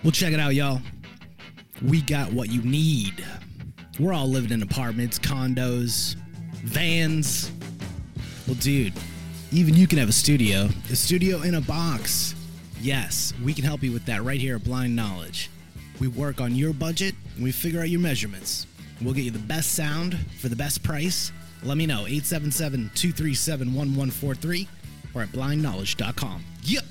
Well, check it out, y'all. We got what you need. We're all living in apartments, condos, vans. Well, dude, even you can have a studio in a box. Yes, we can help you with that right here at Blind Knowledge. We work on your budget, and we figure out your measurements. We'll get you the best sound for the best price. Let me know, 877-237-1143 or at blindknowledge.com. Yep.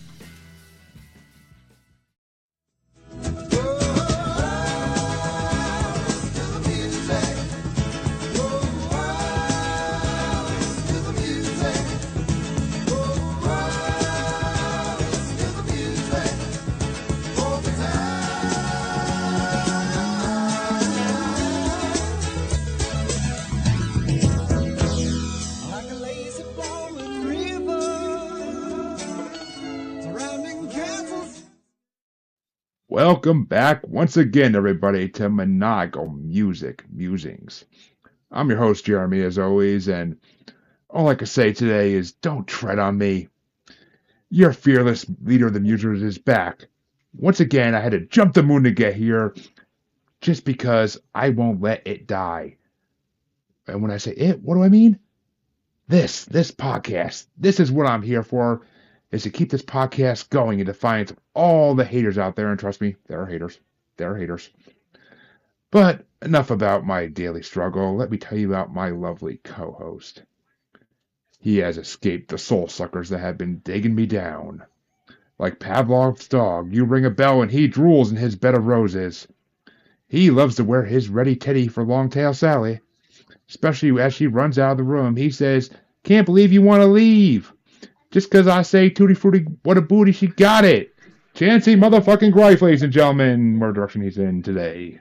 Welcome back once again, everybody, to Monago Music Musings. I'm your host, Jeremy, as always, and all I can say today is don't tread on me. Your fearless leader of the Musers is back. Once again, I had to jump the moon to get here just because I won't let it die. And when I say it, what do I mean? This podcast. This is what I'm here for, is to keep this podcast going in defiance of all the haters out there. And trust me, there are haters. There are haters. But enough about my daily struggle. Let me tell you about my lovely co-host. He has escaped the soul suckers that have been digging me down. Like Pavlov's dog, you ring a bell and he drools in his bed of roses. He loves to wear his ready teddy for Longtail Sally. Especially as she runs out of the room, he says, "Can't believe you want to leave. Just because I say tutti frutti, what a booty, she got it. Chancey motherfucking Greif, ladies and gentlemen, what direction he's in today."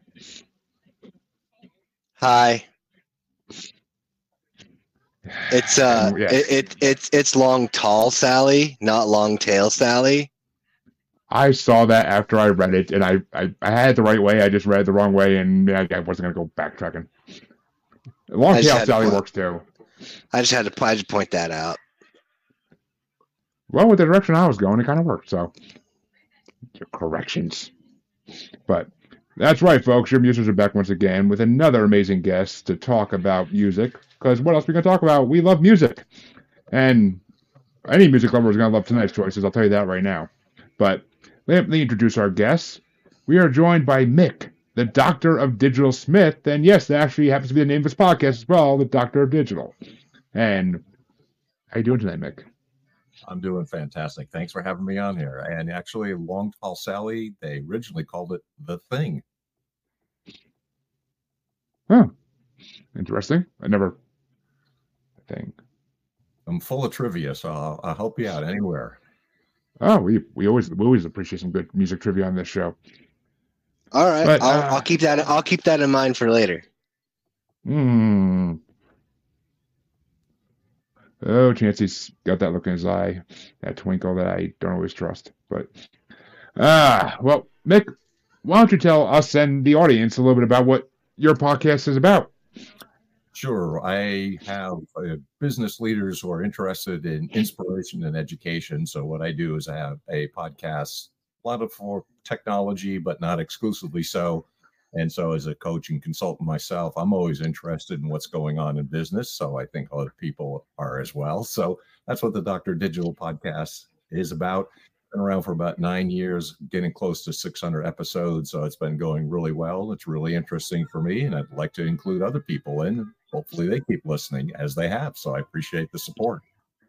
Hi. It's it's long tall Sally, not long tail Sally. I saw that after I read it, and I had it the right way. I just read it the wrong way, and I wasn't gonna go backtracking. Long tail Sally works too. I just point that out. Well, with the direction I was going, it kind of worked. So, your corrections. But that's right, folks. Your musers are back once again with another amazing guest to talk about music. Because what else are we going to talk about? We love music. And any music lover is going to love tonight's choices. I'll tell you that right now. But let me introduce our guests. We are joined by Mick, the Doctor of Digital Smith. And yes, that actually happens to be the name of his podcast as well, the Doctor of Digital. And how you doing tonight, Mick? I'm doing fantastic. Thanks for having me on here. And actually, Long Tall Sally, they originally called it The Thing. Huh. Interesting. I think. I'm full of trivia, so I'll help you out anywhere. Oh, we always appreciate some good music trivia on this show. All right. But, I'll keep that in mind for later. Oh, Chancey's got that look in his eye, that twinkle that I don't always trust. But, well, Mick, why don't you tell us and the audience a little bit about what your podcast is about? Sure. I have business leaders who are interested in inspiration and education. So what I do is I have a podcast, a lot of for technology, but not exclusively so. And so as a coach and consultant myself, I'm always interested in what's going on in business. So I think other people are as well. So that's what the Dr. Digital podcast is about. Been around for about 9 years, getting close to 600 episodes. So it's been going really well. It's really interesting for me. And I'd like to include other people in. Hopefully they keep listening as they have. So I appreciate the support.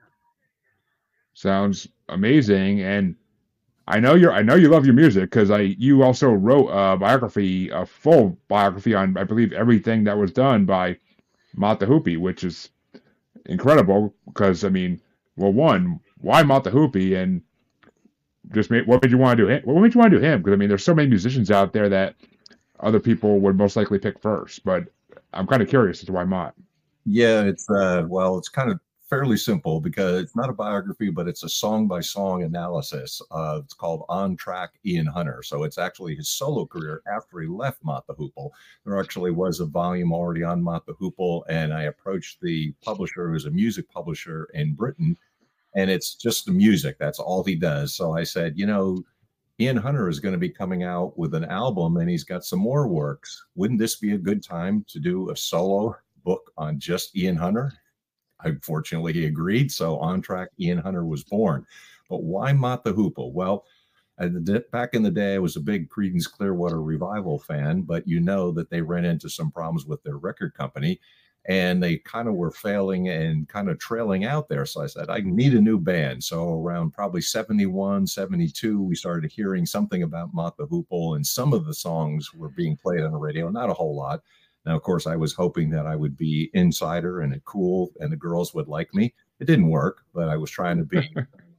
Sounds amazing. And I know you love your music because you also wrote a full biography on, I believe, everything that was done by Mott the Hoople, which is incredible because, I mean, well, one, why Mott the Hoople, and what made you want to do him? What made you want to do him? Because, I mean, there's so many musicians out there that other people would most likely pick first, but I'm kind of curious as to why Mott. Yeah, it's kind of fairly simple because it's not a biography, but it's a song-by-song analysis. It's called On Track Ian Hunter. So it's actually his solo career after he left Mott the Hoople. There actually was a volume already on Mott the Hoople, and I approached the publisher, who's a music publisher in Britain, and it's just the music. That's all he does. So I said, Ian Hunter is going to be coming out with an album and he's got some more works. Wouldn't this be a good time to do a solo book on just Ian Hunter? Unfortunately, he agreed. So On Track Ian Hunter was born. But why Mott the Hoople? Well, back in the day, I was a big Creedence Clearwater Revival fan, but you know that they ran into some problems with their record company and they kind of were failing and kind of trailing out there. So I said, I need a new band. So around probably 71, 72, we started hearing something about Mott the Hoople, and some of the songs were being played on the radio, not a whole lot. Now, of course, I was hoping that I would be insider and cool and the girls would like me. It didn't work, but I was trying to be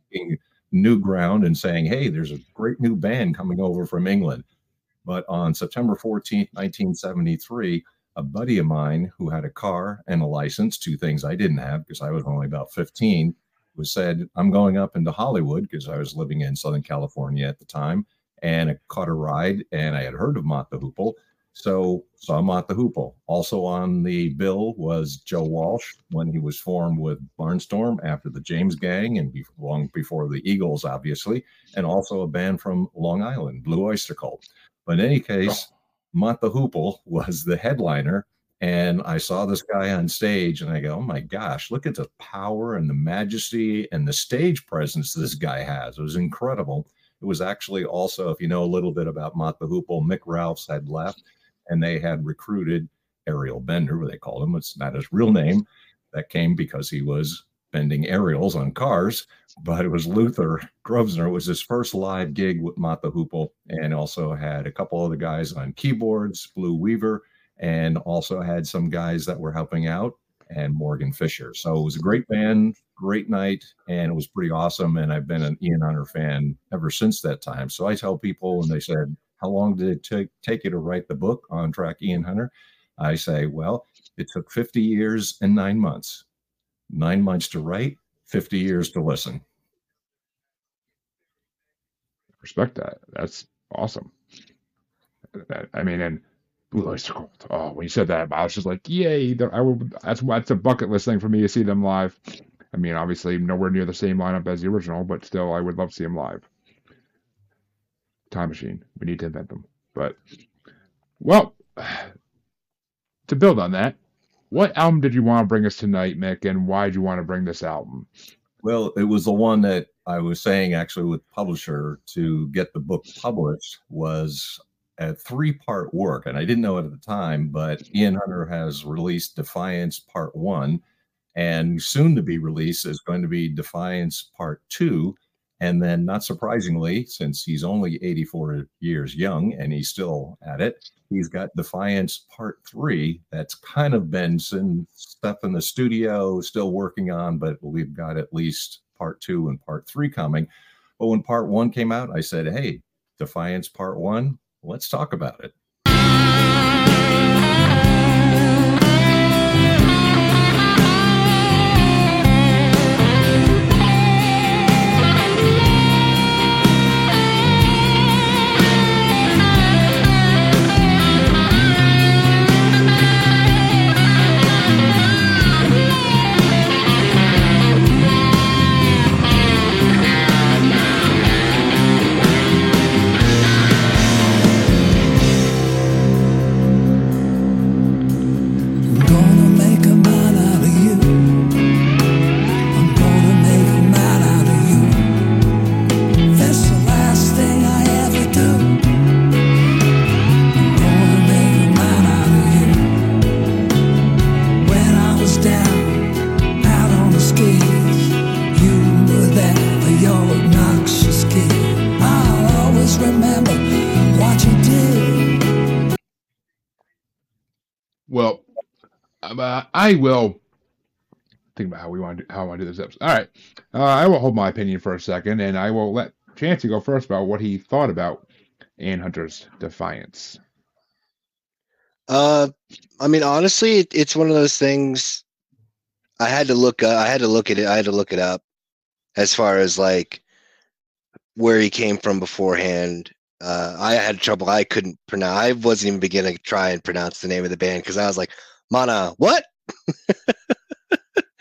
new ground and saying, hey, there's a great new band coming over from England. But on September 14th, 1973, a buddy of mine who had a car and a license, two things I didn't have because I was only about 15, said, I'm going up into Hollywood because I was living in Southern California at the time, and I caught a ride and I had heard of Mott the Hoople. So saw Mott the Hoople. Also on the bill was Joe Walsh when he was formed with Barnstorm after the James Gang and long before the Eagles, obviously, and also a band from Long Island, Blue Oyster Cult. But in any case, Mott the Hoople was the headliner, and I saw this guy on stage and I go, oh my gosh, look at the power and the majesty and the stage presence this guy has. It was incredible. It was actually also, if you know a little bit about Mott the Hoople, Mick Ralphs had left and they had recruited Ariel Bender, they called him. It's not his real name. That came because he was bending aerials on cars, but it was Luther Grosvenor. It was his first live gig with Mott the Hoople, and also had a couple other guys on keyboards, Blue Weaver, and also had some guys that were helping out, and Morgan Fisher. So it was a great band, great night, and it was pretty awesome. And I've been an Ian Hunter fan ever since that time. So I tell people when they said, how long did it take you to write the book, On Track Ian Hunter? I say, well, it took 50 years and 9 months. 9 months to write, 50 years to listen. Respect that. That's awesome. I mean, and Blue Oyster Cult. Oh, when you said that, I was just like, yay! That's a bucket list thing for me to see them live. I mean, obviously nowhere near the same lineup as the original, but still, I would love to see them live. Time machine. We need to invent them. But, well, to build on that, what album did you want to bring us tonight, Mick, and why did you want to bring this album? Well, it was the one that I was saying actually with publisher to get the book published was a 3-part work. And I didn't know it at the time, but Ian Hunter has released Defiance Part 1, and soon to be released is going to be Defiance Part 2. And then, not surprisingly, since he's only 84 years young and he's still at it, he's got Defiance Part 3 that's kind of been some stuff in the studio, still working on, but we've got at least Part 2 and Part 3 coming. But when Part 1 came out, I said, hey, Defiance Part 1, let's talk about it. Well, I will think about how I want to do this episode. All right, I will hold my opinion for a second, and I will let Chancey go first about what he thought about Ian Hunter's Defiance. I mean, honestly, it's one of those things. I had to look it up as far as like where he came from beforehand. I had trouble. I couldn't pronounce. I wasn't even beginning to try and pronounce the name of the band because I was like, Mana, what?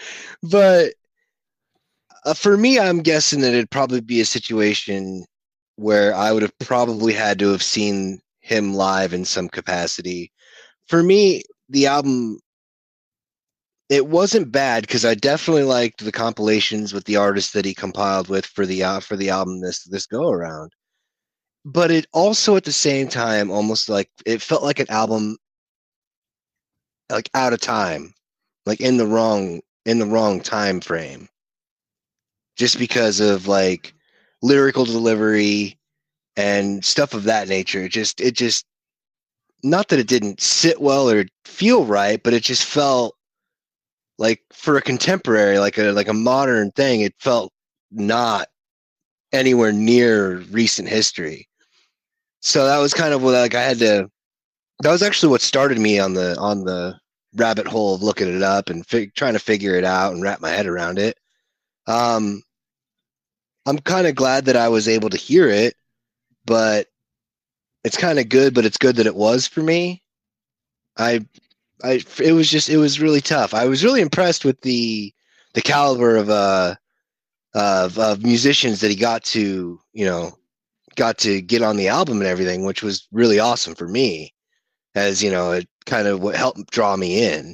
But for me, I'm guessing that it'd probably be a situation where I would have probably had to have seen him live in some capacity. For me, the album, it wasn't bad because I definitely liked the compilations with the artists that he compiled with for the album this go around. But it also at the same time almost like it felt like an album like out of time, like in the wrong time frame. Just because of like lyrical delivery and stuff of that nature. It just not that it didn't sit well or feel right, but it just felt like for a contemporary, like a modern thing, it felt not anywhere near recent history. So that was kind of what like I had to. That was actually what started me on the rabbit hole of looking it up and trying to figure it out and wrap my head around it. I'm kind of glad that I was able to hear it, but it's kind of good. But it's good that it was for me. It was really tough. I was really impressed with the caliber of musicians that he got to get on the album and everything, which was really awesome for me, as you know, it kind of what helped draw me in.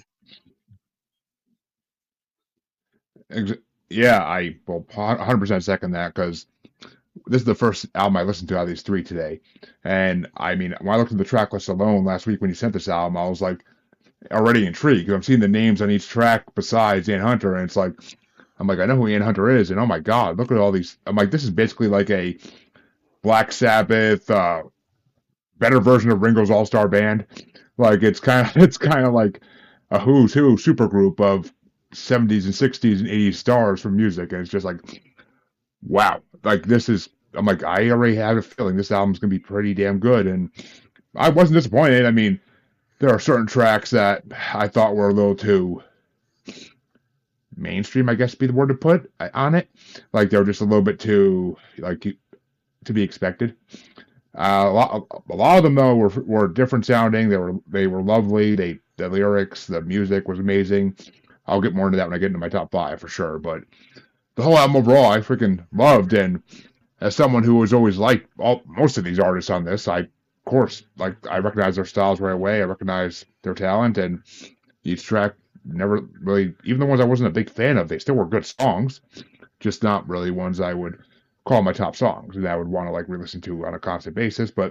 Yeah, I will 100% second that, because this is the first album I listened to out of these three today. And I mean, when I looked at the track list alone last week when you sent this album, I was like already intrigued because I'm seeing the names on each track besides Ian Hunter, and it's like, I'm like, I know who Ian Hunter is, and oh my God, look at all these. I'm like, this is basically like a Black Sabbath, better version of Ringo's All-Star Band. Like it's kind of like a who's who supergroup of 70s and 60s and 80s stars from music, and it's just like, wow, like this is. I'm like, I already have a feeling this album's gonna be pretty damn good, and I wasn't disappointed. I mean, there are certain tracks that I thought were a little too mainstream, I guess would be the word to put on it. Like they were just a little bit too like to be expected. A lot of them though were different sounding. They were lovely. The lyrics, the music was amazing. I'll get more into that when I get into my top 5 for sure. But the whole album overall, I freaking loved. And as someone who was always liked most of these artists on this, I recognize their styles right away. I recognize their talent, and each track never really, even the ones I wasn't a big fan of, they still were good songs, just not really ones I would call my top songs and I would want to like re-listen to on a constant basis. But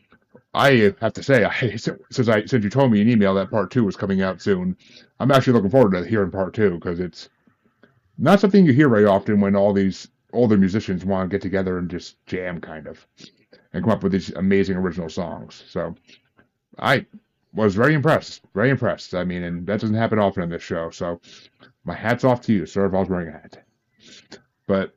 I have to say, since you told me in email that part 2 was coming out soon, I'm actually looking forward to hearing part 2, because it's not something you hear very often when all these older musicians want to get together and just jam kind of and come up with these amazing original songs. So I was very impressed. Very impressed. I mean, and that doesn't happen often on this show. So my hat's off to you, sir, if I was wearing a hat. But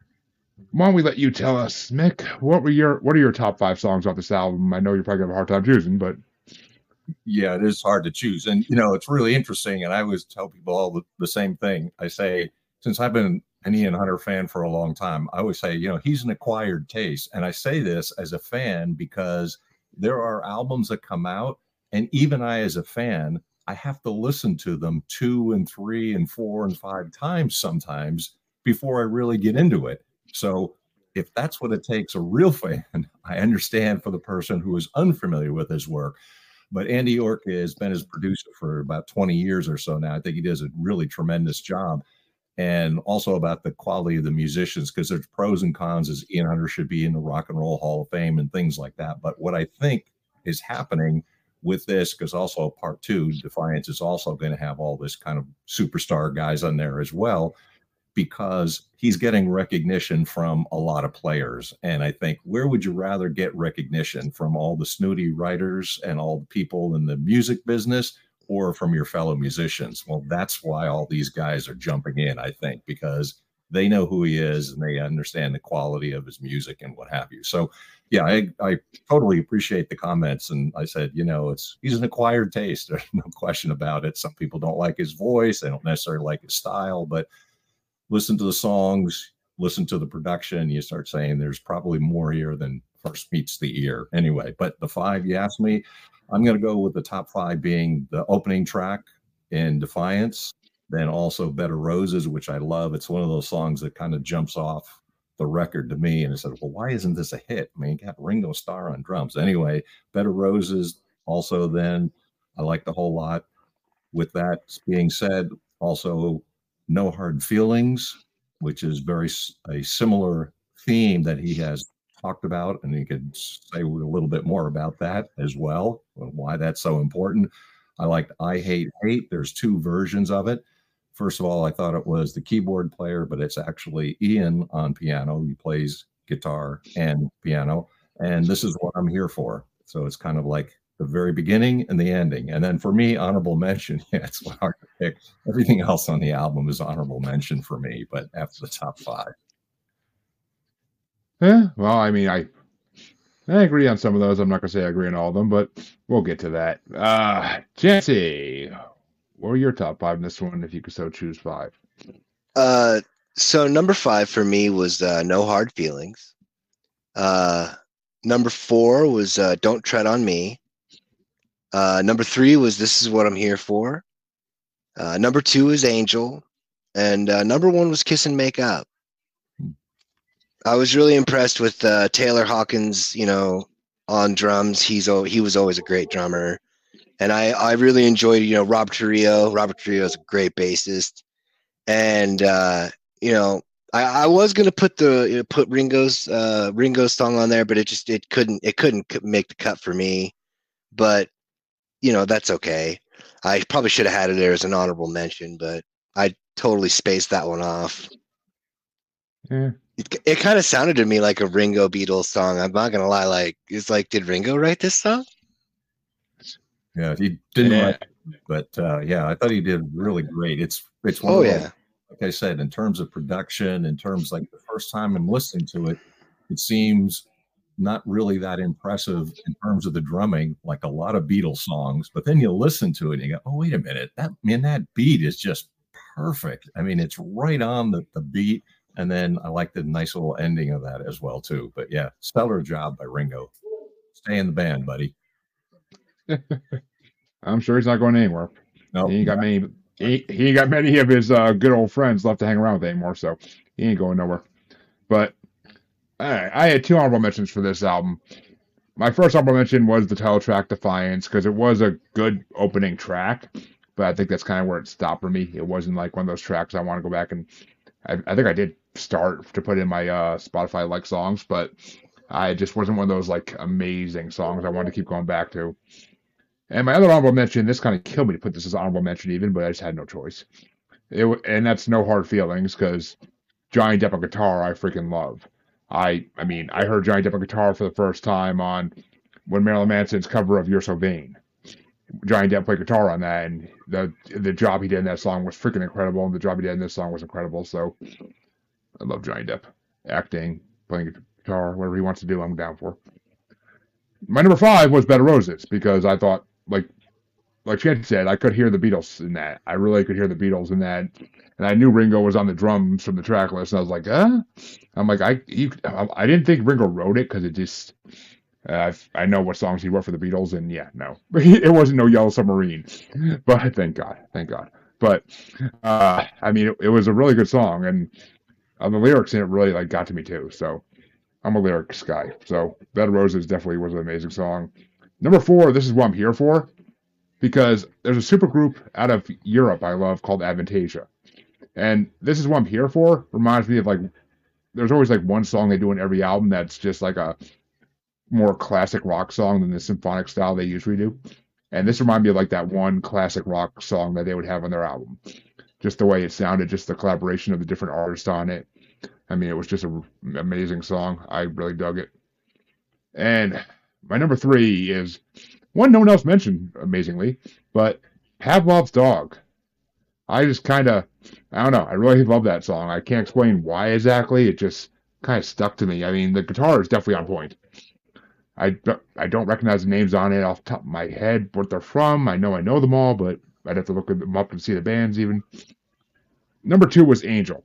why don't we let you tell us, Mick, what are your top 5 songs off this album? I know you're probably gonna have a hard time choosing, but yeah, it is hard to choose. And you know, it's really interesting. And I always tell people all the same thing. I say, since I've been an Ian Hunter fan for a long time, I always say, you know, he's an acquired taste. And I say this as a fan because there are albums that come out, and even I, as a fan, I have to listen to them 2 and 3 and 4 and 5 times sometimes before I really get into it. So if that's what it takes, a real fan, I understand for the person who is unfamiliar with his work. But Andy Orca has been his producer for about 20 years or so now. I think he does a really tremendous job. And also about the quality of the musicians, because there's pros and cons, as Ian Hunter should be in the Rock and Roll Hall of Fame and things like that. But what I think is happening with this, because also part 2, Defiance, is also going to have all this kind of superstar guys on there as well, because he's getting recognition from a lot of players. And I think, where would you rather get recognition? From all the snooty writers and all the people in the music business, or from your fellow musicians? Well, that's why all these guys are jumping in, I think, because they know who he is and they understand the quality of his music and what have you. So yeah, I totally appreciate the comments. And I said, you know, he's an acquired taste. There's no question about it. Some people don't like his voice. They don't necessarily like his style, but listen to the songs, listen to the production. You start saying there's probably more here than first meets the ear. Anyway, but the 5 you asked me, I'm going to go with the top 5 being the opening track in Defiance, then also Bed of Roses, which I love. It's one of those songs that kind of jumps off the record to me, and I said, well, why isn't this a hit? I mean, you got Ringo Starr on drums. Anyway, Bed of Roses also then I liked a whole lot. With that being said, also No Hard Feelings, which is a similar theme that he has talked about, and he could say a little bit more about that as well, why that's so important. I liked I Hate Hate. There's two versions of it. First of all, I thought it was the keyboard player, but it's actually Ian on piano. He plays guitar and piano, and this is what I'm here for. So it's kind of like the very beginning and the ending. And then for me, honorable mention, yeah, it's hard to pick. Everything else on the album is honorable mention for me, but after the top five. Yeah, well, I mean, I agree on some of those. I'm not going to say I agree on all of them, but we'll get to that. Jesse, what were your top five in this one, if you could so choose five? So number 5 for me was No Hard Feelings. Number 4 was Don't Tread on Me. Number 3 was This Is What I'm Here For. Number 2 is Angel. And number 1 was Kiss and Make Up. I was really impressed with Taylor Hawkins, on drums. He was always a great drummer. And I really enjoyed, Rob Trujillo. Robert Trujillo is a great bassist. And, I was going to put Ringo's song on there, but it couldn't make the cut for me. But, that's okay. I probably should have had it there as an honorable mention, but I totally spaced that one off. Yeah. It kind of sounded to me like a Ringo Beatles song. I'm not gonna lie. Did Ringo write this song? Yeah, he didn't write it, but I thought he did really great. It's one of those, like I said, in terms of production, in terms like the first time I'm listening to it, it seems not really that impressive in terms of the drumming, like a lot of Beatles songs. But then you listen to it and you go, oh, wait a minute, that beat is just perfect. I mean, it's right on the beat. And then I like the nice little ending of that as well, too. But yeah, stellar job by Ringo. Stay in the band, buddy. I'm sure he's not going anywhere. No, he ain't got many. He ain't got many of his good old friends left to hang around with anymore, so he ain't going nowhere. But I had 2 honorable mentions for this album. My first honorable mention was the title track, Defiance, because it was a good opening track. But I think that's kind of where it stopped for me. It wasn't like one of those tracks I want to go back and. I think I did start to put in my Spotify like songs, but I just wasn't one of those like amazing songs I wanted to keep going back to. And my other honorable mention, this kind of killed me to put this as honorable mention even, but I just had no choice. And that's No Hard Feelings, because Johnny Depp on guitar I freaking love. I heard Johnny Depp on guitar for the first time on when Marilyn Manson's cover of You're So Vain. Johnny Depp played guitar on that, and the job he did in that song was freaking incredible, and the job he did in this song was incredible. So I love Johnny Depp. Acting, playing guitar, whatever he wants to do, I'm down for. My number 5 was Bed of Roses, because I thought, like Chad said, I could hear the Beatles in that. I really could hear the Beatles in that. And I knew Ringo was on the drums from the track list, and I was like, I'm like, I didn't think Ringo wrote it, because it just... I know what songs he wrote for the Beatles, and no, it wasn't no Yellow Submarine, but thank God. But it was a really good song, and the lyrics in it really got to me too. So I'm a lyrics guy. So Bed of Roses definitely was an amazing song. Number 4, This Is What I'm Here For, because there's a supergroup out of Europe I love called Avantasia, and This Is What I'm Here For reminds me of there's always one song they do in every album that's just like a more classic rock song than the symphonic style they usually do. And this reminded me of that one classic rock song that they would have on their album. Just the way it sounded, just the collaboration of the different artists on it. It was just an amazing song. I really dug it. And my number 3 is one no one else mentioned, amazingly, but Pavlov's Dog. I just I don't know, I really love that song. I can't explain why exactly. It just kind of stuck to me. The guitar is definitely on point. I don't recognize the names on it off the top of my head, what they're from. I know them all, but I'd have to look them up and see the bands even. Number 2 was Angel.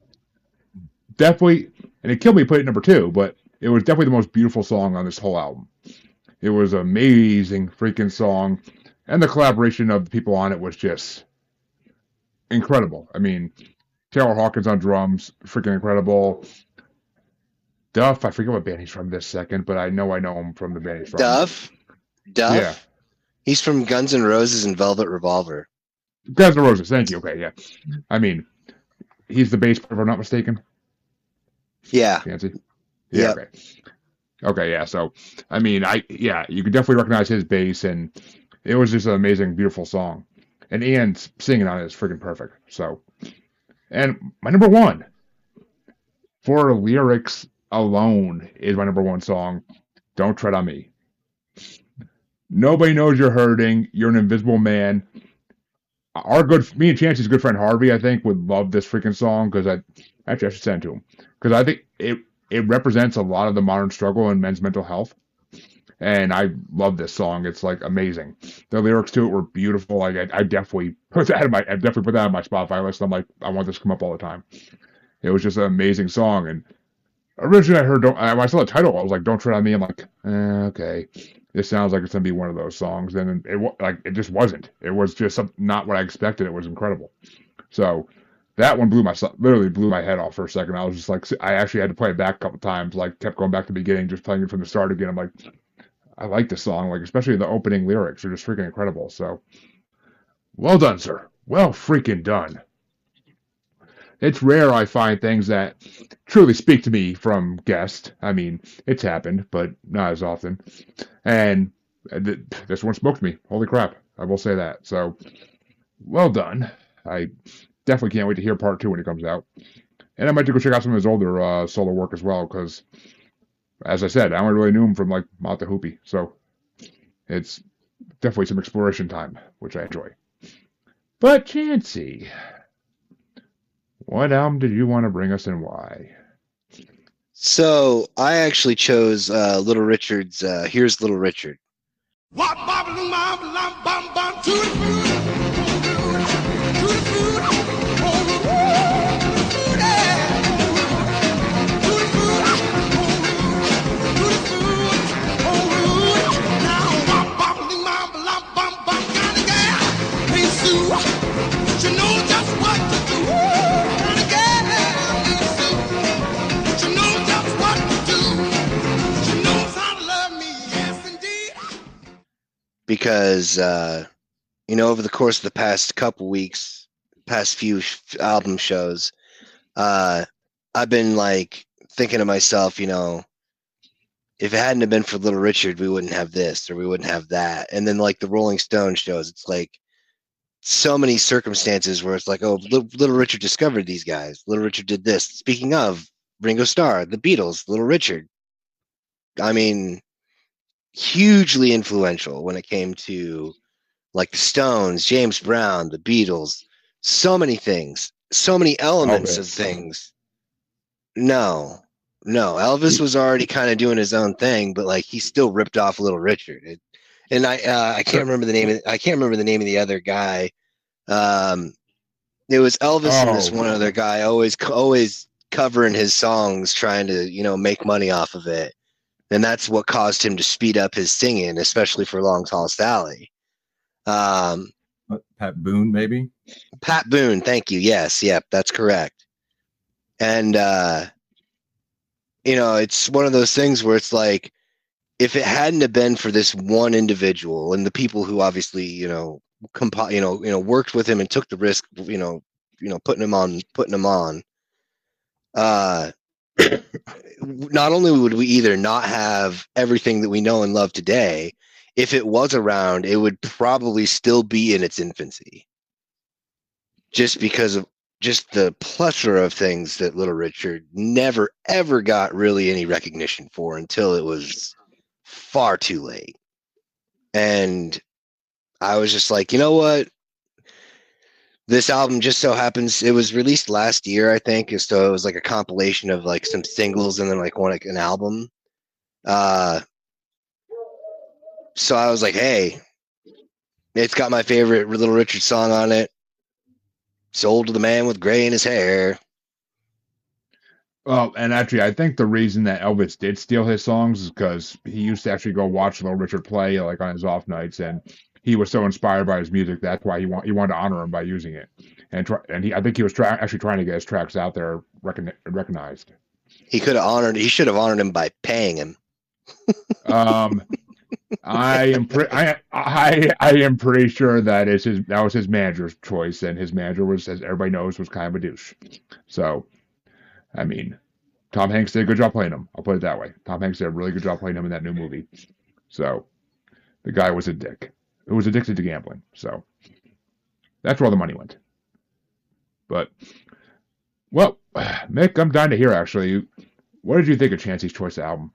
Definitely, and it killed me to put it number 2, but it was definitely the most beautiful song on this whole album. It was an amazing freaking song, and the collaboration of the people on it was just incredible. Taylor Hawkins on drums, freaking incredible. Duff. I forget what band he's from this second, but I know him from the band he's from. Duff. Yeah. He's from Guns N' Roses and Velvet Revolver. Guns N' Roses. Thank you. Okay, yeah. I mean, he's the bass player, if I'm not mistaken. Yeah. Fancy. Yeah. Yep. Okay. Okay. Yeah. So, I mean, you could definitely recognize his bass, and it was just an amazing, beautiful song. And Ian's singing on it is freaking perfect. So, and my number one for lyrics alone is my number one song, "Don't Tread on Me." Nobody knows you're hurting. You're an invisible man. Me and Chancey's good friend Harvey, I think, would love this freaking song because I should send it to him because I think it represents a lot of the modern struggle in men's mental health, and I love this song. It's like amazing. The lyrics to it were beautiful. Like I definitely put that on my Spotify list. I'm like, I want this to come up all the time. It was just an amazing song. And originally I heard when I saw the title, I was like, "Don't Tread on Me." I'm like, okay. This sounds like it's gonna be one of those songs, and it just wasn't. It was just not what I expected. It was incredible. So that one literally blew my head off for a second. I was just like, I actually had to play it back a couple times. Like kept going back to the beginning, just playing it from the start again. I'm like, I like this song. Like especially the opening lyrics are just freaking incredible. So well done, sir. Well freaking done. It's rare I find things that truly speak to me from guests. I mean, it's happened, but not as often. And this one spoke to me. Holy crap. I will say that. So, well done. I definitely can't wait to hear part 2 when it comes out. And I might go check out some of his older solo work as well, because, as I said, I only really knew him from, like, Mount the Hoopy. So, it's definitely some exploration time, which I enjoy. But, Chancey, what album did you want to bring us and why? So I actually chose Little Richard's Here's Little Richard. Because, over the course of the past couple weeks, past few album shows, I've been like thinking to myself, if it hadn't have been for Little Richard, we wouldn't have this or we wouldn't have that. And then like the Rolling Stone shows, it's like so many circumstances where it's like, oh, Little Richard discovered these guys. Little Richard did this. Speaking of Ringo Starr, the Beatles, Little Richard. I mean, hugely influential when it came to like the Stones, James Brown, the Beatles, so many things, so many elements of things. No, Elvis was already kind of doing his own thing, but like he still ripped off Little Richard. And I can't remember the name. I can't remember the name of the other guy. It was Elvis and this one other guy always covering his songs, trying to make money off of it. And that's what caused him to speed up his singing, especially for Long Tall Sally. Pat Boone, maybe? Pat Boone, thank you. Yes, yep, that's correct. And, it's one of those things where it's like, if it hadn't have been for this one individual and the people who obviously, worked with him and took the risk, putting him on, not only would we either not have everything that we know and love today, if it was around, it would probably still be in its infancy. Just because of just the plethora of things that Little Richard never, ever got really any recognition for until it was far too late. And I was just like, you know what? This album just so happens, it was released last year, I think. So it was like a compilation of like some singles and then like an album. So I was like, hey, it's got my favorite Little Richard song on it. Sold to the Man with Gray in His Hair. Well, and actually, I think the reason that Elvis did steal his songs is because he used to actually go watch Little Richard play like on his off nights, and he was so inspired by his music. That's why he wanted to honor him by using it. I think he was actually trying to get his tracks out there recognized. He should have honored him by paying him. I am pretty sure that was his manager's choice, and his manager was, as everybody knows, was kind of a douche. So, I mean, Tom Hanks did a good job playing him. I'll put it that way. Tom Hanks did a really good job playing him in that new movie. So, the guy was a dick. Who was addicted to gambling. So, that's where all the money went. But, well, Mick, I'm dying to hear, actually. What did you think of Chancey's Choice album?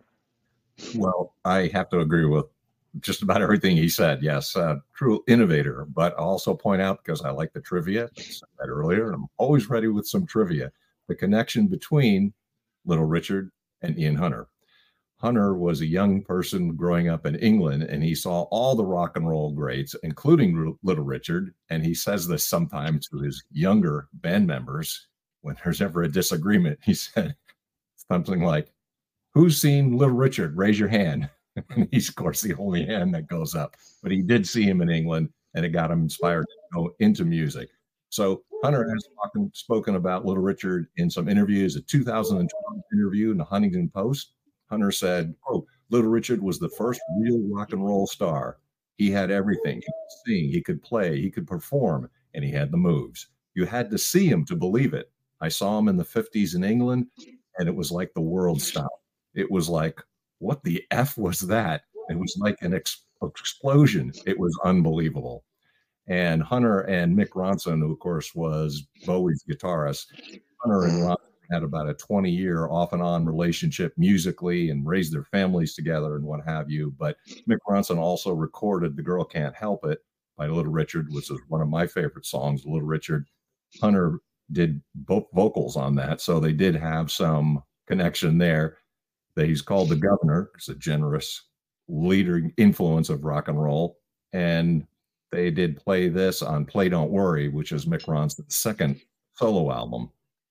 Well, I have to agree with just about everything he said. Yes, true innovator. But I'll also point out, because I like the trivia, I said that earlier, and I'm always ready with some trivia, the connection between Little Richard and Ian Hunter. Hunter was a young person growing up in England, and he saw all the rock and roll greats, including Little Richard. And he says this sometimes to his younger band members when there's ever a disagreement. He said something like, "Who's seen Little Richard? Raise your hand." And he's, of course, the only hand that goes up. But he did see him in England, and it got him inspired to go into music. So Hunter has spoken about Little Richard in some interviews. A 2012 interview in the Huntington Post, Hunter said, "Oh, Little Richard was the first real rock and roll star. He had everything. He could sing, he could play, he could perform, and he had the moves. You had to see him to believe it. I saw him in the 50s in England, and it was like the world stopped. It was like, what the F was that? It was like an explosion. It was unbelievable." And Hunter and Mick Ronson, who of course was Bowie's guitarist, Hunter and Ronson had about a 20-year off and on relationship musically and raised their families together and what have you. But Mick Ronson also recorded The Girl Can't Help It by Little Richard, which is one of my favorite songs, Little Richard. Hunter did both vocals on that, so they did have some connection there. That he's called the Governor. It's a generous leader influence of rock and roll. And they did play this on Play Don't Worry, which is Mick Ronson's second solo album.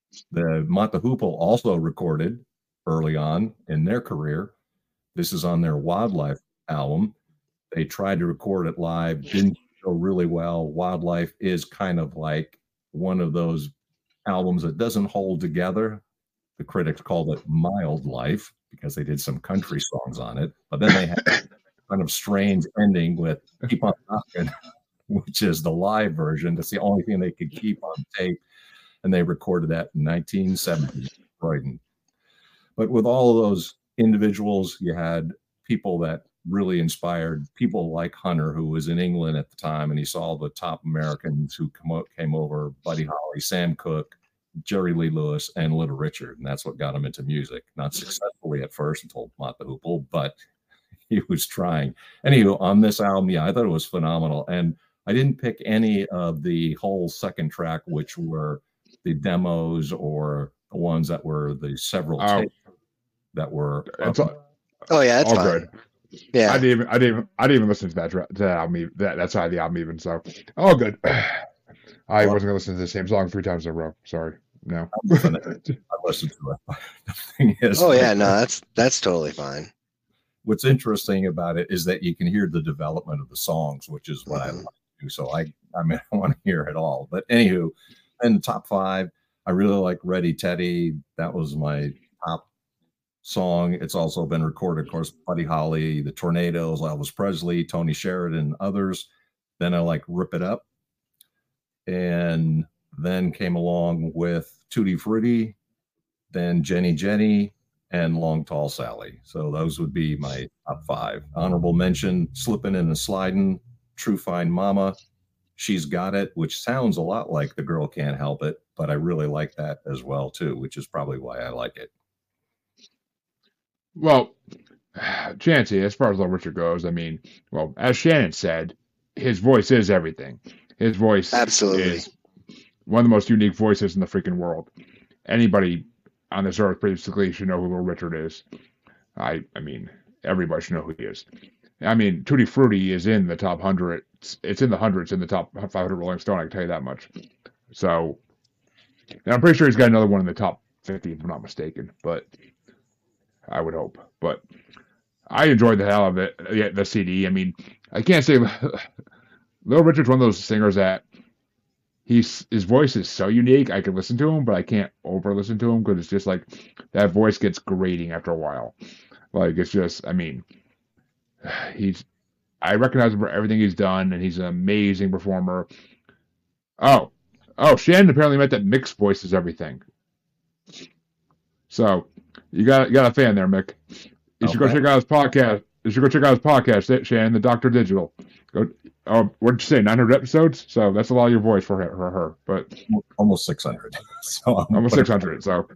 The Mott the Hoople also recorded early on in their career. This is on their Wildlife album. They tried to record it live, didn't go really well. Wildlife is kind of like one of those albums that doesn't hold together. The critics called it Mild Life because they did some country songs on it. But then they had kind of strange ending with Keep On Knockin', which is the live version. That's the only thing they could keep on tape. And they recorded that in 1970 in Croydon. But with all of those individuals, you had people that really inspired people like Hunter, who was in England at the time, and he saw the top Americans who came over, Buddy Holly, Sam Cooke, Jerry Lee Lewis, and Little Richard. And that's what got him into music. Not successfully at first until Mott the Hoople, but he was trying. Anywho, on this album, yeah, I thought it was phenomenal. And I didn't pick any of the whole second track, which were the demos or the ones that were the several tapes that were. Oh yeah, that's fine. Good. Yeah, I didn't even listen to that album. That side of the album even. So all good. I wasn't gonna listen to the same song 3 times in a row. Sorry. No. I listened to it. The thing is, no, that's totally fine. What's interesting about it is that you can hear the development of the songs, which is what I like to do. So I want to hear it all. But anywho, in the top 5, I really like Ready Teddy. That was my top song. It's also been recorded, of course, Buddy Holly, the Tornadoes, Elvis Presley, Tony Sheridan, others. Then I like Rip It Up. And then came along with Tutti Frutti, then Jenny Jenny, and Long Tall Sally. So those would be my top 5. Honorable mention, Slippin' and Slidin', True Fine Mama, She's Got It, which sounds a lot like The Girl Can't Help It, but I really like that as well, too, which is probably why I like it. Well, Chancey, as far as Little Richard goes, I mean, well, as Shannon said, his voice is everything. His voice absolutely is one of the most unique voices in the freaking world. Anybody on this earth basically should know who Little Richard is. I mean, everybody should know who he is. I mean, Tutti Frutti is in the top 100. It's in the hundreds in the top 500 Rolling Stone, I can tell you that much. So, and I'm pretty sure he's got another one in the top 50, if I'm not mistaken. But I would hope. But I enjoyed the hell of it, the CD. I mean, I can't say Little Richard's one of those singers that his voice is so unique. I can listen to him, but I can't over listen to him because it's just like that voice gets grating after a while. Like it's just, I mean, I recognize him for everything he's done, and he's an amazing performer. Oh, Shannon apparently meant that Mick's voice is everything. So you got a fan there, Mick. You should go check out his podcast. Shannon, the Dr. Digital. Go. Oh, what'd you say? 900 episodes. So that's a lot of your voice for her. But almost 600. So almost 600. So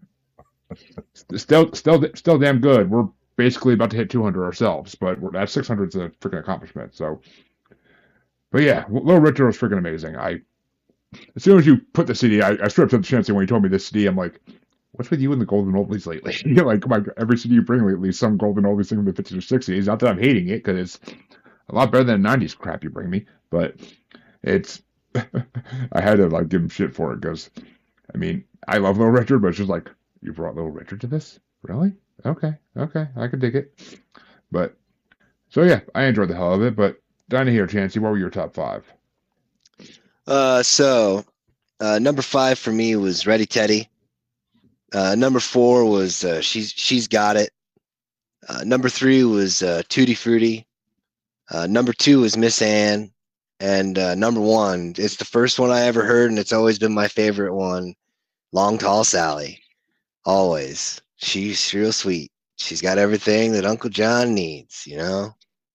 still damn good. We're basically about to hit 200 ourselves, but that 600 is a freaking accomplishment. So, but yeah, Little Richard was freaking amazing. As soon as you put the CD, I stripped up the chance when you told me this CD. I'm like, what's with you and the golden oldies lately? You're like, come on, every CD you bring lately, some golden oldies thing from the 50s or 60s. Not that I'm hating it, because it's a lot better than 90s crap you bring me, but it's, I had to like give him shit for it, because, I mean, I love Little Richard, but it's just like, you brought Little Richard to this? Really? Okay, I can dig it. But, so yeah, I enjoyed the hell of it, but down to here, Chancey, what were your top 5? Number 5 for me was Ready Teddy. Number 4 was She's Got It. Number 3 was Tutti Frutti. Number 2 was Miss Anne. And number 1, it's the first one I ever heard, and it's always been my favorite one, Long Tall Sally. Always. She's real sweet. She's got everything that Uncle John needs, you know?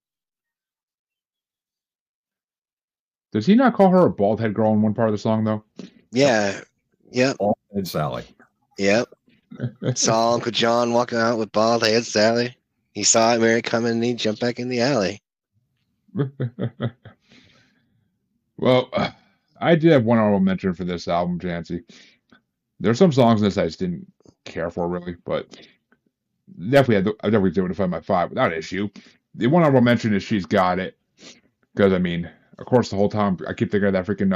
Does he not call her a bald head girl in one part of the song, though? Yeah. Yep. Bald head Sally. Yep. Saw Uncle John walking out with bald head Sally. He saw it, Mary coming, and he jumped back in the alley. Well, I did have one honorable mention for this album, Jancy. There's some songs in this I just didn't care for, really, but I definitely was able to find my 5 without issue. The one honorable mention is She's Got It, because, I mean, of course, the whole time I keep thinking of that freaking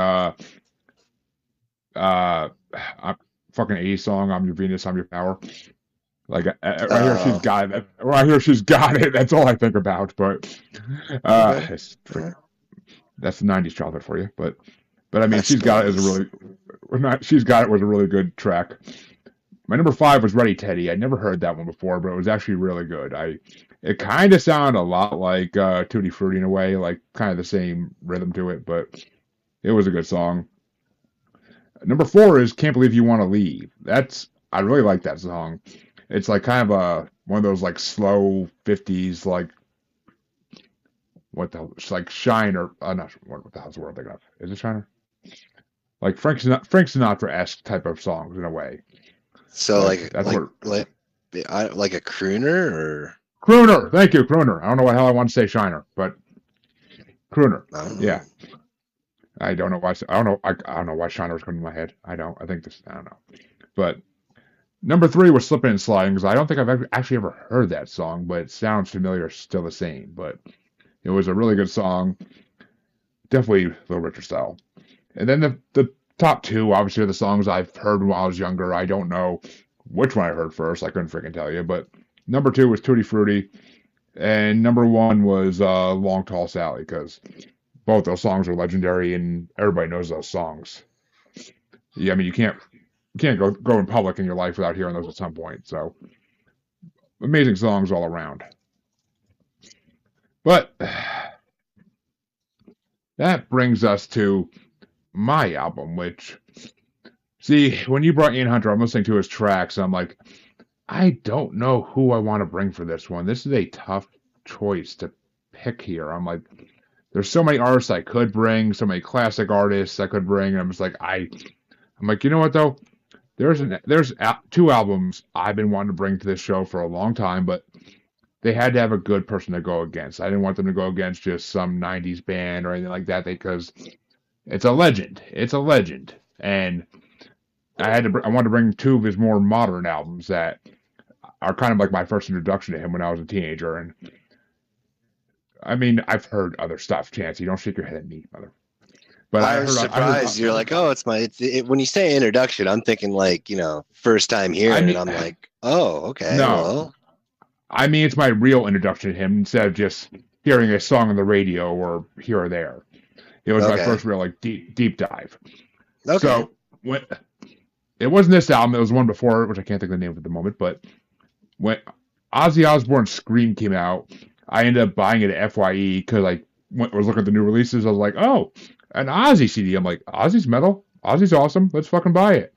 fucking 80s song, I'm Your Venus, I'm Your Power. Like, right here, She's Got It. Right here, She's Got It. That's all I think about. But that's the 90s childhood for you. But I mean, She's Got It was a really good track. My number 5 was Ready Teddy. I never heard that one before, but it was actually really good. It kind of sounded a lot like Tutti Frutti in a way, like kind of the same rhythm to it, but it was a good song. Number 4 is Can't Believe You Want to Leave. I really like that song. It's like kind of one of those like slow 50s, like what the hell? It's like Shiner. Not what the hell's the word I'm thinking of? Is it Shiner? Like Frank Sinatra-esque type of songs in a way. So like a crooner or crooner. Thank you, crooner. I don't know what hell I want to say Shiner, but crooner. Yeah. I don't know why. I don't know why Shiner was coming to my head. I don't know. But number 3 was Slippin' and Sliding, because I don't think I've actually ever heard that song, but it sounds familiar, still the same. But it was a really good song. Definitely Little Richard style. And then the top 2, obviously, are the songs I've heard when I was younger. I don't know which one I heard first. I couldn't freaking tell you. But number 2 was Tutti Frutti. And number 1 was Long Tall Sally, because both those songs are legendary, and everybody knows those songs. Yeah, I mean, you can't go in public in your life without hearing those at some point. So, amazing songs all around. But that brings us to my album, which, see, when you brought Ian Hunter, I'm listening to his tracks, and I'm like, I don't know who I want to bring for this one. This is a tough choice to pick here. I'm like, there's so many artists I could bring, so many classic artists I could bring, and I'm just like, I'm like, you know what though? There's 2 albums I've been wanting to bring to this show for a long time, but they had to have a good person to go against. I didn't want them to go against just some 90s band or anything like that, because it's a legend. It's a legend. And I wanted to bring 2 of his more modern albums that are kind of like my first introduction to him when I was a teenager. And I mean, I've heard other stuff, Chance. You don't shake your head at me, mother. But I was surprised. You're like, oh, when you say introduction, I'm thinking like, first time hearing it. I'm like, oh, okay. No. Well. I mean, it's my real introduction to him instead of just hearing a song on the radio or here or there. It was my first real like deep dive. Okay. So when it wasn't this album, it was one before, which I can't think of the name at the moment. But when Ozzy Osbourne's Scream came out, I ended up buying it at FYE because I was looking at the new releases. I was like, oh, an Ozzy CD. I'm like, Ozzy's metal. Ozzy's awesome. Let's fucking buy it.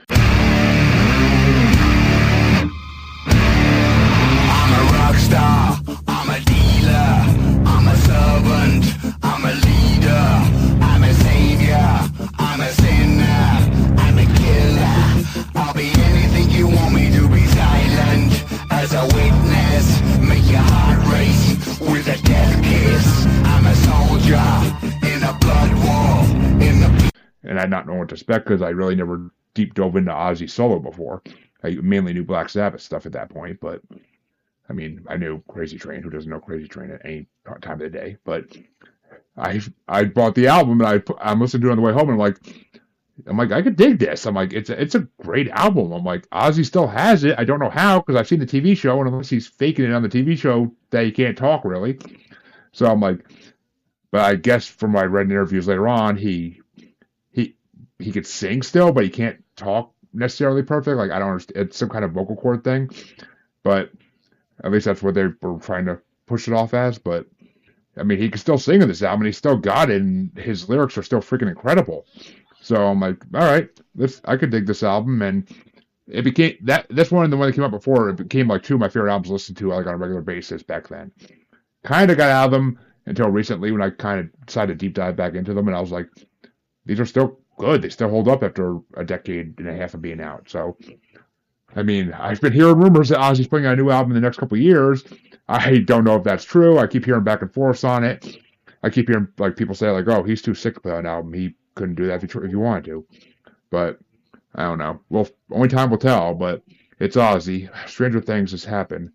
I'm a rock star, I'm a dealer, I'm a servant, I'm a leader, I'm a savior, I'm a sinner, I'm a killer. I'll be anything you want me to be. Silent as a witness, make your heart race with a death kiss. I'm a soldier in a blood war, in the... And I not know what to expect because I really never deep dove into Ozzy solo before. I mainly knew Black Sabbath stuff at that point, but I mean, I knew Crazy Train. Who doesn't know Crazy Train at any time of the day? But I bought the album and I'm listening to it on the way home and I'm like I could dig this. I'm like it's a great album. I'm like Ozzy still has it. I don't know how because I've seen the TV show and unless he's faking it on the TV show that he can't talk really. So I'm like, but I guess from my read interviews later on he could sing still, but he can't talk necessarily perfect. Like I don't understand. It's some kind of vocal cord thing, but at least that's what they were trying to push it off as. But I mean, he can still sing in this album, and he still got it, and his lyrics are still freaking incredible. So I'm like, all right, I could dig this album, and it became that's one of the one that came out before. It became like two of my favorite albums to listen to like on a regular basis back then. Kind of got out of them until recently when I kind of decided to deep dive back into them, and I was like, these are still good. They still hold up after a decade and a half of being out. So, I mean, I've been hearing rumors that Ozzy's putting out a new album in the next couple of years. I don't know if that's true. I keep hearing back and forth on it. I keep hearing like people say like, "Oh, he's too sick to put out an album. He couldn't do that if he wanted to." But I don't know. Well, only time will tell. But it's Ozzy. Stranger things has happened.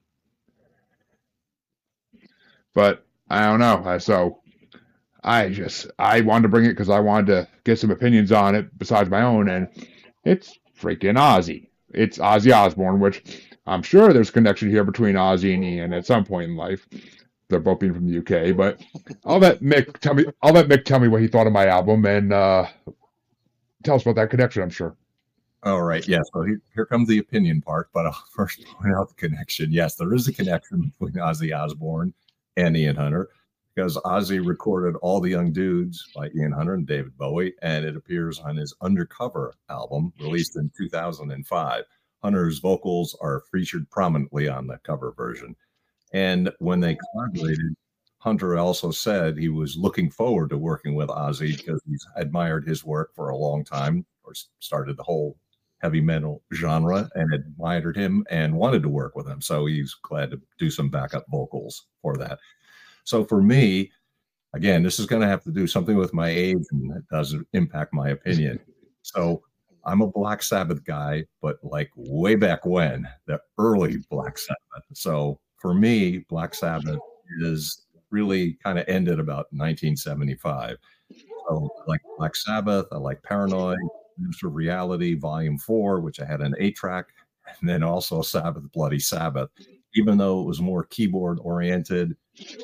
But I don't know. So I wanted to bring it because I wanted to get some opinions on it besides my own, and it's freaking Ozzy. It's Ozzy Osbourne, which I'm sure there's a connection here between Ozzy and Ian at some point in life. They're both being from the UK, but I'll let Mick tell me what he thought of my album and tell us about that connection, I'm sure. All right. Yeah. So here comes the opinion part, but I'll first point out the connection. Yes, there is a connection between Ozzy Osbourne and Ian Hunter because Ozzy recorded All the Young Dudes by Ian Hunter and David Bowie, and it appears on his Undercover album released in 2005. Hunter's vocals are featured prominently on the cover version. And when they collaborated, Hunter also said he was looking forward to working with Ozzy because he's admired his work for a long time, or started the whole heavy metal genre and admired him and wanted to work with him. So he's glad to do some backup vocals for that. So for me, again, this is going to have to do something with my age, and it doesn't impact my opinion. So I'm a Black Sabbath guy, but like way back when, the early Black Sabbath. So for me, Black Sabbath is really kind of ended about 1975. So I like Black Sabbath, I like Paranoid, Minister of Reality, Volume 4, which I had an 8-track, and then also Sabbath, Bloody Sabbath. Even though it was more keyboard oriented,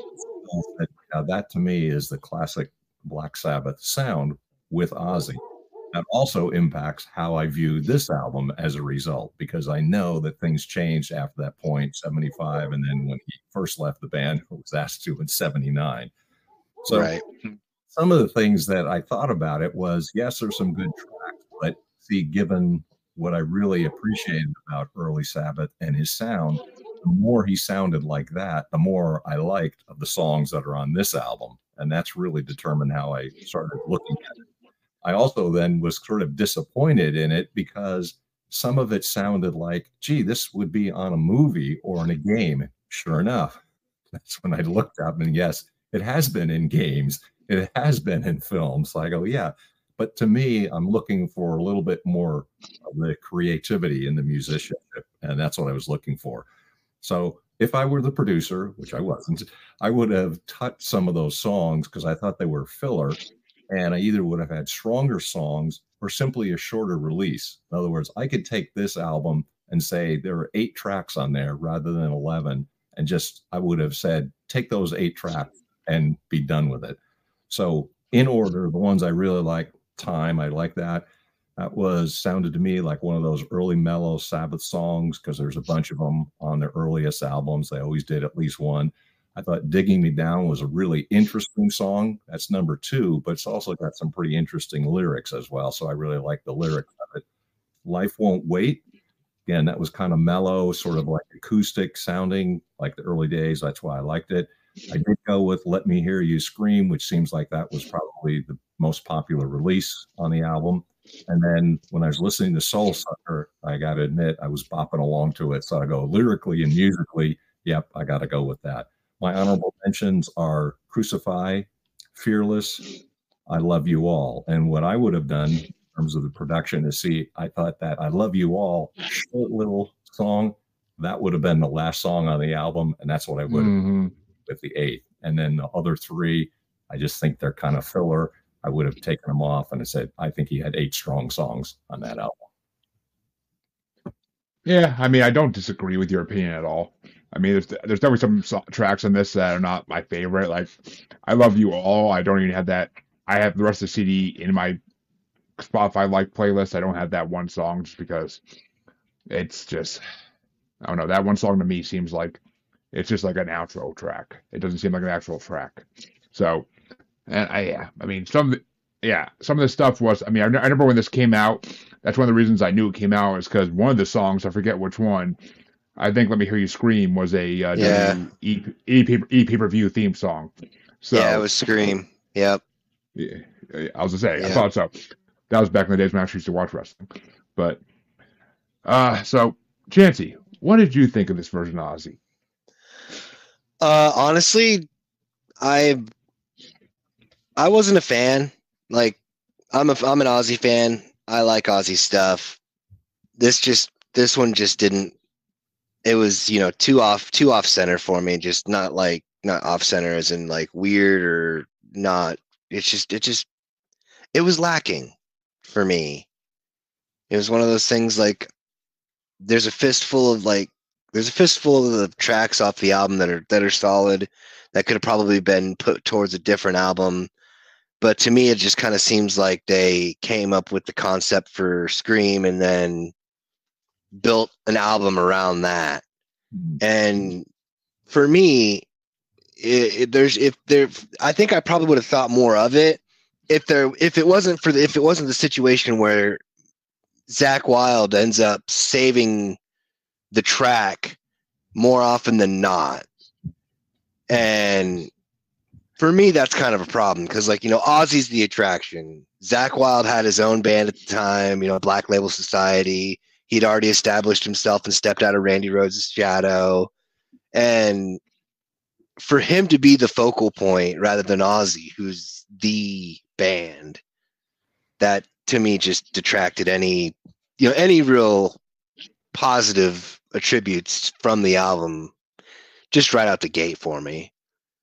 that to me is the classic Black Sabbath sound with Ozzy. That also impacts how I view this album as a result, because I know that things changed after that point, 75, and then when he first left the band, who was asked to in 79. So Right. some of the things that I thought about it was, yes, there's some good tracks, but see, given what I really appreciated about early Sabbath and his sound, the more he sounded like that, the more I liked of the songs that are on this album. And that's really determined how I started looking at it. I also then was sort of disappointed in it because some of it sounded like, gee, this would be on a movie or in a game. Sure enough, that's when I looked up, and yes, it has been in games. It has been in films. So I go, yeah. But to me, I'm looking for a little bit more of the creativity in the musicianship, and that's what I was looking for. So if I were the producer, which I wasn't, I would have touched some of those songs because I thought they were filler. And I either would have had stronger songs or simply a shorter release. In other words, I could take this album and say there are 8 tracks on there rather than 11. And just, I would have said, take those 8 tracks and be done with it. So in order, the ones I really like, time. I like that. That sounded to me like one of those early mellow Sabbath songs, because there's a bunch of them on their earliest albums. They always did at least one. I thought Digging Me Down was a really interesting song. That's number 2, but it's also got some pretty interesting lyrics as well. So I really like the lyrics of it. Life Won't Wait. Again, that was kind of mellow, sort of like acoustic sounding, like the early days. That's why I liked it. I did go with Let Me Hear You Scream, which seems like that was probably the most popular release on the album. And then when I was listening to Soul Sucker, I got to admit, I was bopping along to it. So I go lyrically and musically, yep, I got to go with that. My honorable mentions are Crucify, Fearless, I Love You All. And what I would have done in terms of the production is, I thought that I Love You All, short little song, that would have been the last song on the album. And that's what I would have with the 8th. And then the other 3, I just think they're kind of filler. I would have taken them off and I said, I think he had 8 strong songs on that album. Yeah, I mean, I don't disagree with your opinion at all. I mean, there's definitely some tracks on this that are not my favorite. Like, I Love You All. I don't even have that. I have the rest of the CD in my Spotify like playlist. I don't have that one song just because it's just, I don't know. That one song to me seems like it's just like an outro track. It doesn't seem like an actual track. So, and I mean, some of the stuff was, I mean, I remember when this came out, that's one of the reasons I knew it came out is because one of the songs, I forget which one, I think Let Me Hear You Scream was a pay-per-view theme song. So, yeah, it was Scream. Yep. Yeah, I was going to say, I thought so. That was back in the days when I actually used to watch wrestling. But, so, Chancey, what did you think of this version of Ozzy? Honestly, I wasn't a fan. Like, I'm an Ozzy fan. I like Ozzy stuff. This one just didn't. It was, too off center for me. Just not off center as in like weird or not. It was lacking for me. It was one of those things like there's a fistful of the tracks off the album that are solid that could have probably been put towards a different album. But to me, it just kind of seems like they came up with the concept for Scream and then built an album around that. And for me, I think I probably would have thought more of it if it wasn't the situation where Zakk Wylde ends up saving the track more often than not. And for me, that's kind of a problem because, Ozzy's the attraction. Zakk Wylde had his own band at the time, Black Label Society. He'd already established himself and stepped out of Randy Rhoads' shadow. And for him to be the focal point rather than Ozzy, who's the band, that to me just detracted any real positive attributes from the album just right out the gate for me.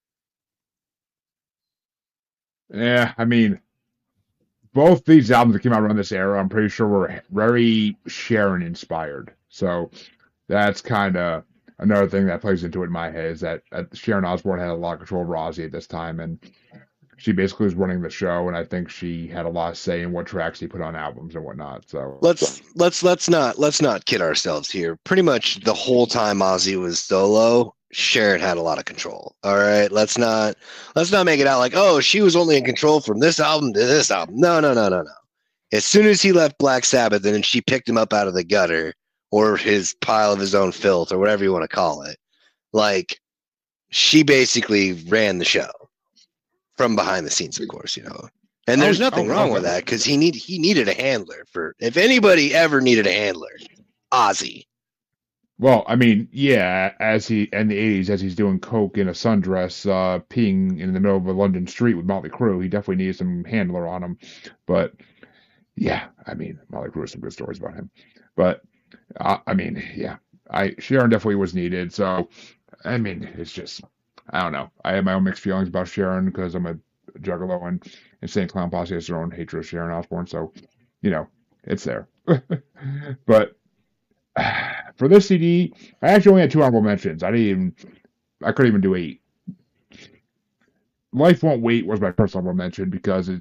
Yeah, I mean, both these albums that came out around this era, I'm pretty sure were very Sharon inspired. So that's kind of another thing that plays into it in my head is that Sharon Osbourne had a lot of control over Ozzy at this time, and she basically was running the show, and I think she had a lot of say in what tracks he put on albums and whatnot. So let's not kid ourselves here. Pretty much the whole time Ozzy was solo, Sharon had a lot of control. All right, let's not make it out like, oh, she was only in control from this album to this album. No. As soon as he left Black Sabbath, and then she picked him up out of the gutter or his pile of his own filth or whatever you want to call it, like she basically ran the show from behind the scenes, of course, And there's nothing wrong with that because he needed a handler. For if anybody ever needed a handler, Ozzy. Well, I mean, yeah, as he in the 80s, as he's doing coke in a sundress, peeing in the middle of a London street with Motley Crue, he definitely needs some handler on him. But yeah, I mean, Motley Crue has some good stories about him. But I mean, yeah, Sharon definitely was needed. So I mean, it's just, I don't know. I have my own mixed feelings about Sharon because I'm a juggalo, and Insane Clown Posse has their own hatred of Sharon Osbourne. So it's there. But for this CD, I actually only had 2 honorable mentions. I couldn't even do 8. Life Won't Wait was my first honorable mention because it's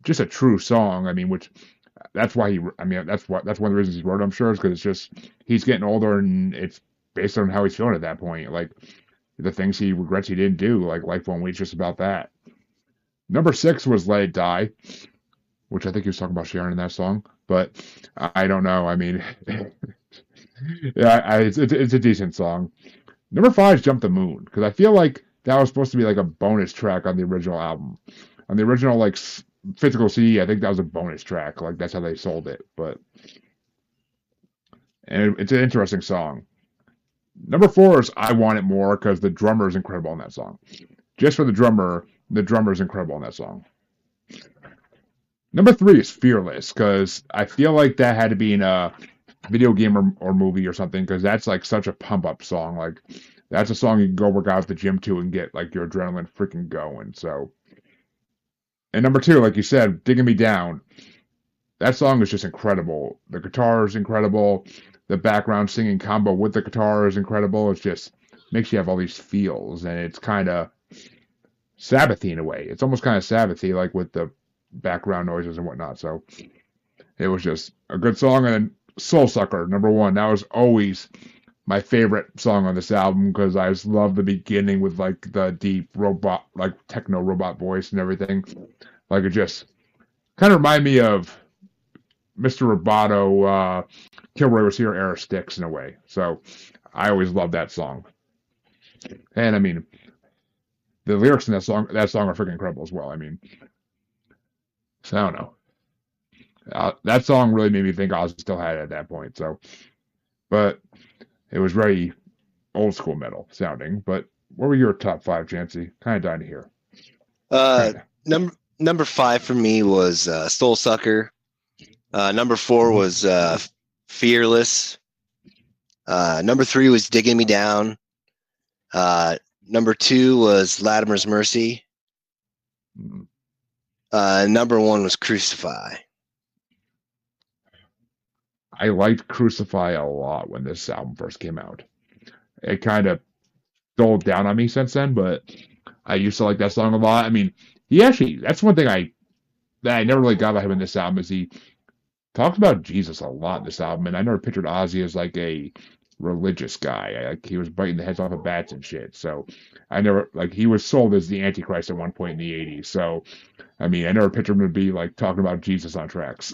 just a true song. I mean, which that's why that's one of the reasons he wrote it, I'm sure, is because it's just he's getting older and it's based on how he's feeling at that point. Like the things he regrets he didn't do, like Life Won't Wait, just about that. Number 6 was Let It Die, which I think he was talking about Sharon in that song, but I don't know. I mean, yeah, it's a decent song. Number 5 is Jump the Moon, because I feel like that was supposed to be like a bonus track on the original album. On the original like physical CD, I think that was a bonus track. Like that's how they sold it. And it's an interesting song. Number 4 is I Want It More, because the drummer is incredible in that song. Just for the drummer is incredible in that song. Number 3 is Fearless, because I feel like that had to be in a video game or movie or something, because that's like such a pump up song. Like that's a song you can go work out at the gym to and get like your adrenaline freaking going. So, and number 2, like you said, Digging Me Down. That song is just incredible. The guitar is incredible. The background singing combo with the guitar is incredible. It's just makes you have all these feels, and it's kind of Sabbathy in a way. It's almost kind of Sabbathy, like with the background noises and whatnot. So it was just a good song. And then Soul Sucker, number 1. That was always my favorite song on this album, because I just love the beginning with like the deep robot, like techno robot voice and everything. Like it just kind of reminded me of Mr. Roboto, Kilroy Was Here era Styx in a way. So I always loved that song. And I mean, the lyrics in that song are freaking incredible as well. I mean, so I don't know. That song really made me think Ozzy still had it at that point. So, but it was very old school metal sounding. But what were your top 5, Chancey? Kind of dying to hear. Number 5 for me was Soul Sucker. Number 4 was Fearless. Number 3 was Digging Me Down. Number 2 was Latimer's Mercy. Number 1 was Crucify. I liked Crucify a lot when this album first came out. It kind of dulled down on me since then, but I used to like that song a lot. I mean, that's one thing that I never really got about him in this album, is he talks about Jesus a lot in this album, and I never pictured Ozzy as like a religious guy. Like he was biting the heads off of bats and shit. So I never, like, he was sold as the Antichrist at one point in the 80s. So I mean, I never pictured him to be like talking about Jesus on tracks.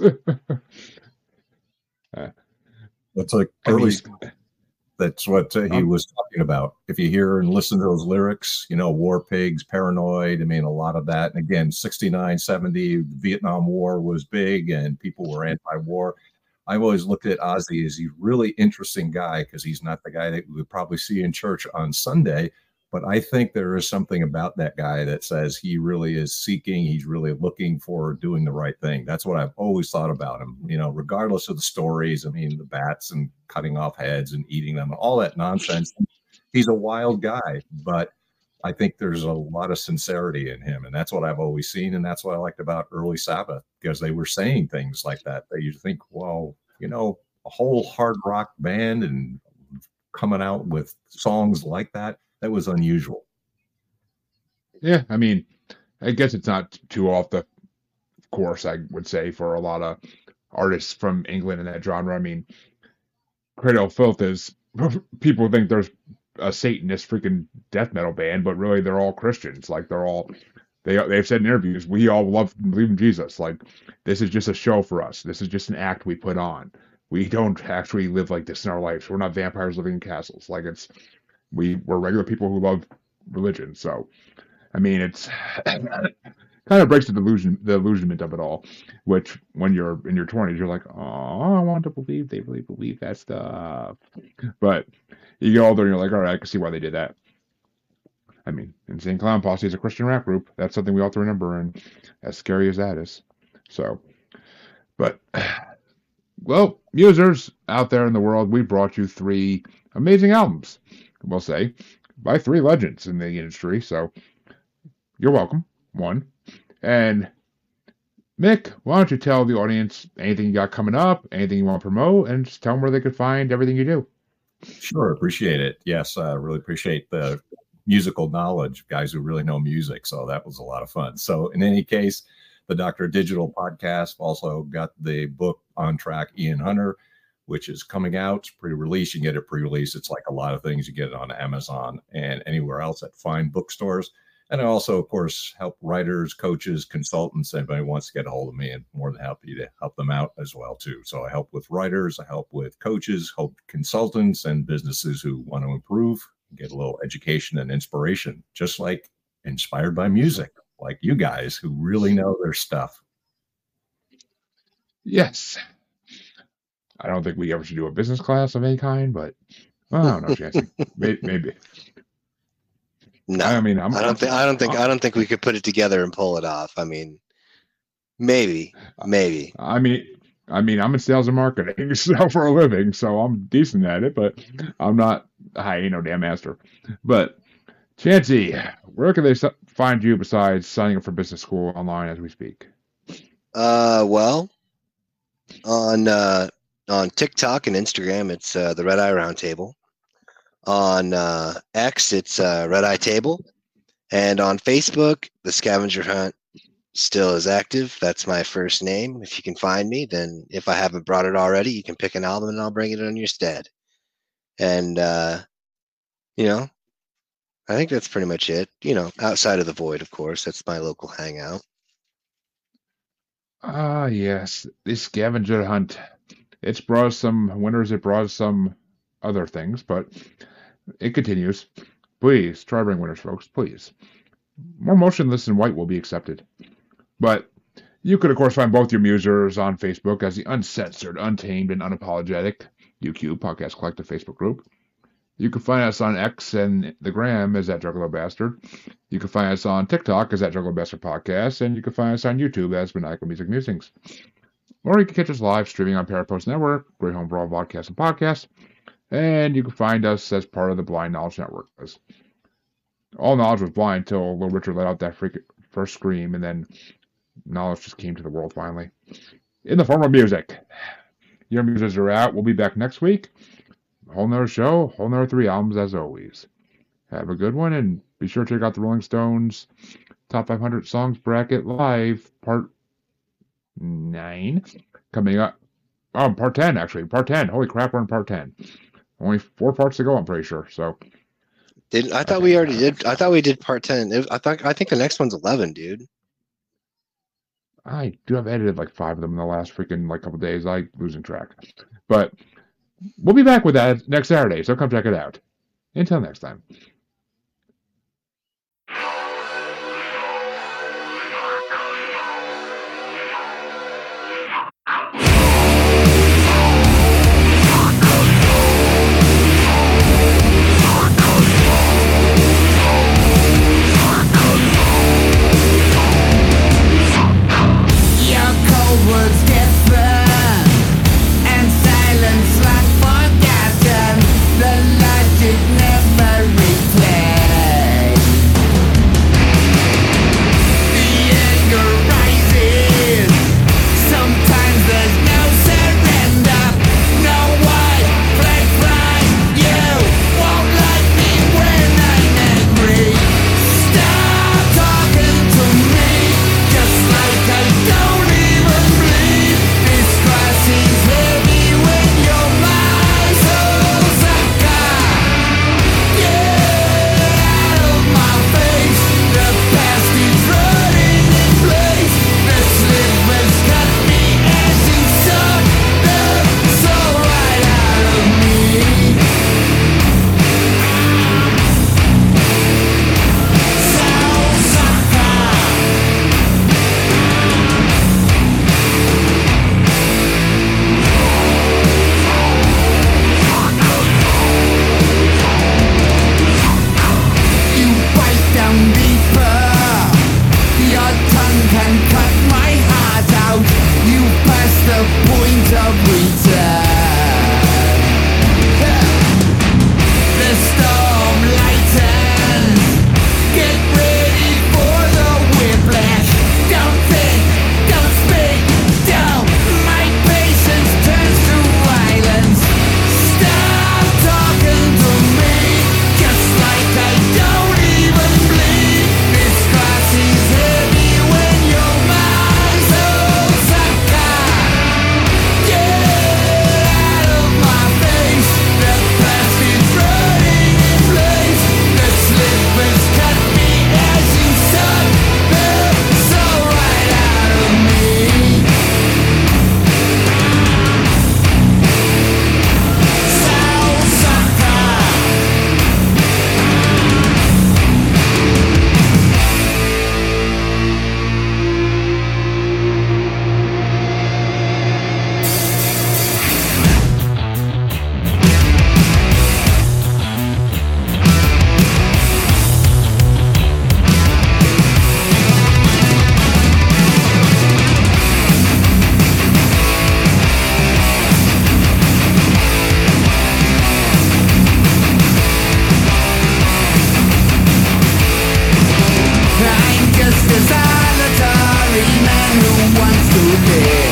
That's like early. That's what he was talking about. If you hear and listen to those lyrics, War Pigs, Paranoid, I mean, a lot of that. And again, 69, 70, the Vietnam War was big and people were anti-war. I've always looked at Ozzy as a really interesting guy, because he's not the guy that we would probably see in church on Sunday. But I think there is something about that guy that says he really is seeking, he's really looking for doing the right thing. That's what I've always thought about him, regardless of the stories. I mean, the bats and cutting off heads and eating them, all that nonsense. He's a wild guy, but I think there's a lot of sincerity in him. And that's what I've always seen. And that's what I liked about early Sabbath, because they were saying things like that you think, well, a whole hard rock band and coming out with songs like that was unusual. Yeah, I mean, I guess it's not too off the course, I would say, for a lot of artists from England in that genre. I mean, Cradle of Filth is, people think there's a Satanist freaking death metal band, but really they're all Christians. Like they've said in interviews, we all believe in Jesus. Like, this is just a show for us. This is just an act we put on. We don't actually live like this in our lives. We're not vampires living in castles. Like, we're regular people who love religion. So, I mean, it's kind of breaks the illusionment of it all, which when you're in your 20s, you're like, oh, I want to believe they really believe that stuff. But you get older and you're like, all right, I can see why they did that. I mean, Insane Clown Posse is a Christian rap group. That's something we all have to remember, and as scary as that is. So, but, well, users out there in the world, we brought you 3 amazing albums, we'll say, by 3 legends in the industry. So, you're welcome. 1. And Mick, why don't you tell the audience anything you got coming up, anything you want to promote, and just tell them where they could find everything you do. Sure, appreciate it. Yes, I really appreciate the musical knowledge, guys who really know music. So that was a lot of fun. So in any case, the Dr. Digital podcast. Also got the book On Track, Ian Hunter, which is coming out. It's pre-release. You can get it pre-release. It's like a lot of things. You get it on Amazon and anywhere else at fine bookstores. And I also, of course, help writers, coaches, consultants. Anybody wants to get a hold of me, and more than happy to help them out as well, too. So I help with writers, I help with coaches, help consultants, and businesses who want to improve, get a little education and inspiration, just like inspired by music, like you guys who really know their stuff. Yes. I don't think we ever should do a business class of any kind, but I don't know, Chancey. Maybe. No, I mean, I don't think we could put it together and pull it off. I mean, maybe. I mean, I'm in sales and marketing, so for a living, so I'm decent at it, but I ain't no damn master. But Chancey, where can they find you besides signing up for business school online as we speak? Well, on TikTok and Instagram, it's the Red Eye Roundtable. On X, it's Red Eye Table. And on Facebook, the Scavenger Hunt still is active. That's my first name. If you can find me, then if I haven't brought it already, you can pick an album and I'll bring it on your stead. And, I think that's pretty much it. Outside of the Void, of course. That's my local hangout. Ah, yes. The Scavenger Hunt. It's brought us some winners. It brought us some other things, but it continues. Please try to bring winners, folks. Please. More motionless than white will be accepted. But you could, of course, find both your musers on Facebook as the Uncensored, Untamed, and Unapologetic UQ Podcast Collective Facebook group. You can find us on X and the Gram as that Juggalo Bastard. You can find us on TikTok as that Juggalo Bastard Podcast, and you can find us on YouTube as Maniacal Music Musings. Or you can catch us live streaming on Parapost Network, Great Home for All Podcasts and Podcasts. And you can find us as part of the Blind Knowledge Network. All knowledge was blind until Little Richard let out that first scream, and then knowledge just came to the world finally. In the form of music. Your musers are out. We'll be back next week. Whole nother show, whole nother 3 albums as always. Have a good one, and be sure to check out the Rolling Stones Top 500 Songs Bracket Live, Part 9, coming up. Oh, Part 10, actually. Part 10. Holy crap, we're in Part 10. Only 4 parts to go, I'm pretty sure. So, I thought we already did. I thought we did Part 10. I think the next one's 11, dude. I do have edited like 5 of them in the last freaking couple days. I'm losing track. But we'll be back with that next Saturday, so come check it out. Until next time. Was different, and silence was forgotten. The logic never returned. me.